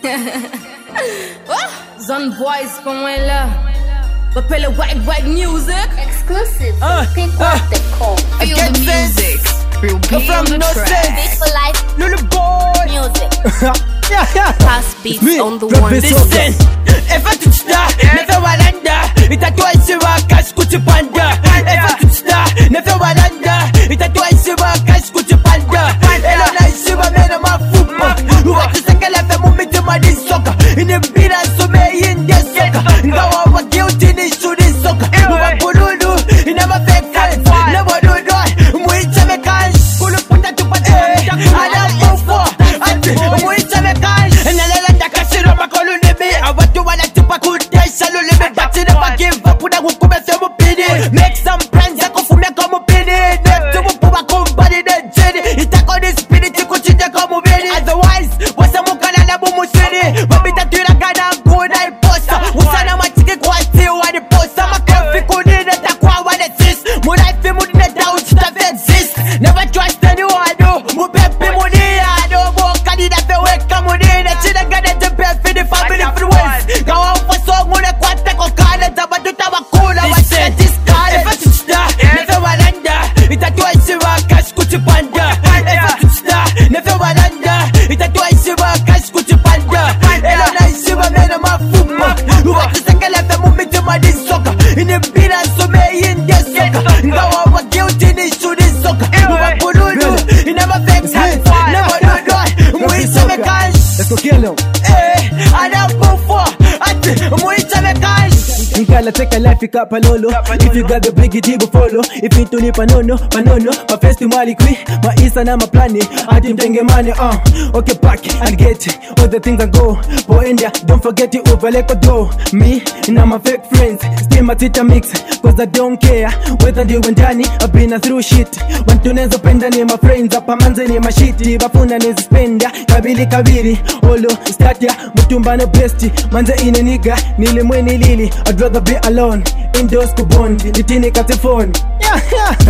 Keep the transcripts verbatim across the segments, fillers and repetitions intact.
Zone boys from là. Rappelle le white white music. Exclusive. Uh, Pick uh, what they call. Feel the music. Real beat on the track. Beat for life. Little boy. Music. Yeah, yeah. Pass beats Me, on the rap one. is Listen, if I touch that, never walanda. Ita twice wa cash kuchi panda. If I touch that, never walanda. Ita twice wa cash kuchi panda. Ela na ishiba mena mafupa. Wakisaka la fe mumiti madi soka. Inibira sume inde soka. Ngawa wa guilty ni shudi soka. Wa bululu inama fake friends. Never do that. Muicha me cash. Kulu puta tupate. Ada mufo. Ati muicha me cash. Nalela ndakashiro makolu nibi. Awatu wana tupa kudesha lulimi. But you never give up. Una hukume se mupini. Make some plans ya kufume komu pini. Netu mupuwa kumbani de jini. Itako ni spirit kuchije komu bini. Otherwise, wasa mukana na bumusini. Wabita tuira gana kuna iposa. Usana machiki kwa sti wani posa. Makofi kunine takwa wane sis. Mulaifi munine dauchita exist. Never trust anyone. Mupepi muniyano. Mokani na feweka munine. China gane jepefi ni family influence. Gawa ufaso mune kwa teko kane. Tabatu tabakula wachile diskale. If I touch that, never walanda. Itatua isiwa cash kuchipanda. If I touch that, never walanda. Itatua isiwa cash kuchipanda. Ela na isiwa mena mafupa. Wakisaka lefe mumiti madi soka. Inibira sume inde soka. Ngawa wa guilty ni shudi soka. Wa bululu inama fake friends. Never do that. Muisha me cash. Let's go kill him. Eh, ana mufo. Ati muisha me cash. You gotta take a life, pick up a lolo. If you got the biggie, digo follow. If you don't need panono, panono. My festival qui, my isa na my plani. I didn't bring money, uh. Okay, pack and get all the things I go. For India, don't forget it over like a dough. Me, and my fake friends, still my tita mix. Cause I don't care whether they went Johnny, I've been through shit. Want to nezo penda ni my friends, up a manze ni my shitty. Bafuna ni spenda, kabili kabili. Olo, start ya, mutumba no besti. Manze ine nigga, nili mweni lili. I'd rather be alone, indoors kubon, nitini kati phone. Yeah, yeah.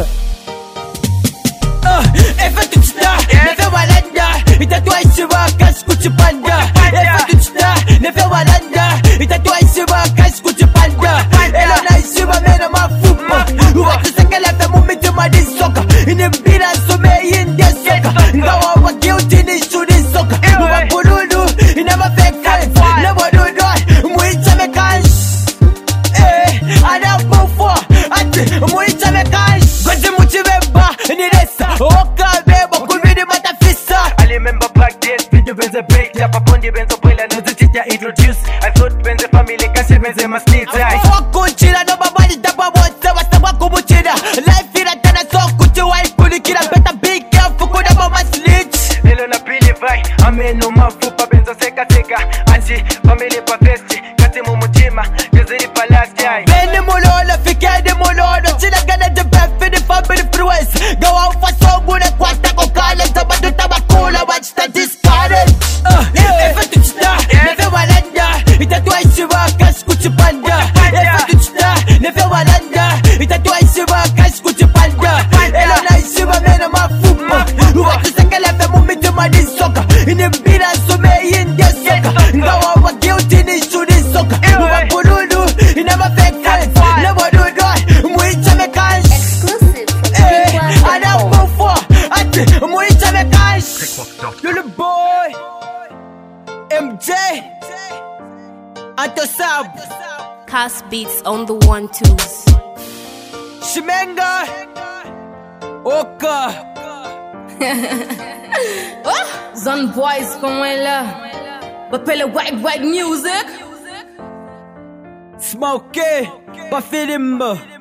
Uh, if I touch that, never walanda. Itatua isiwa cash kuchipanda. If I touch that, never walanda. Itatua isiwa cash kuchipanda. Ela na isiwa mena mafupa. Wakisaka lefe mumiti madi soka. Inibira sume inde soka. Ngawa wa guilty ni shudi soka. Wa bululu inama fake friends. Never do that. Muicha me cash. Eh, ana mufo. Ati muicha me cash. Gwazi muchibeba niresa. Oka beba kulvidi matafisa. I remember back days, video benze break. Tapa pondi benzo boila, no zichita introduce. I thought benze family, kasi benze masnita. Fuck uchira, no babadi tapa wote. Wasta wako muchira. Life ira tana so kuchi waipuli kira. Better be careful kuna mama snitch. Lelo na pili vai, ameno mafupa benzo seka seka. Anji, family pa festi, kasi mumuchima, gezeri palasti. Beni mulolo, fikeni mulolo. China gana jepefi ni family influence. Gawa ufaso mune kwa tako kale. Tabatu tabakula, watch the discarded. Uh, if I touch that, never walanda. Itatua isiwa cash kuchipanda. If I touch that, never walanda. Itatua isiwa cash kuchipanda. Ela na isiwa mena mafupa. Wakisaka lefe mumiti madi soka. Inibira sume inde soka. Ngawa wa guilty ni shudi soka. Wa bululu inama fake friends. Never do that. Muicha me cash. Exclusive. Eh, Pick what they ana call. mufo. Ati muicha me cash. Little boy M J Ato Sab Pass beats on the one twos. Shimenga Oka Zone boys from là. Rappelle le white white music. Smokey Bafilimba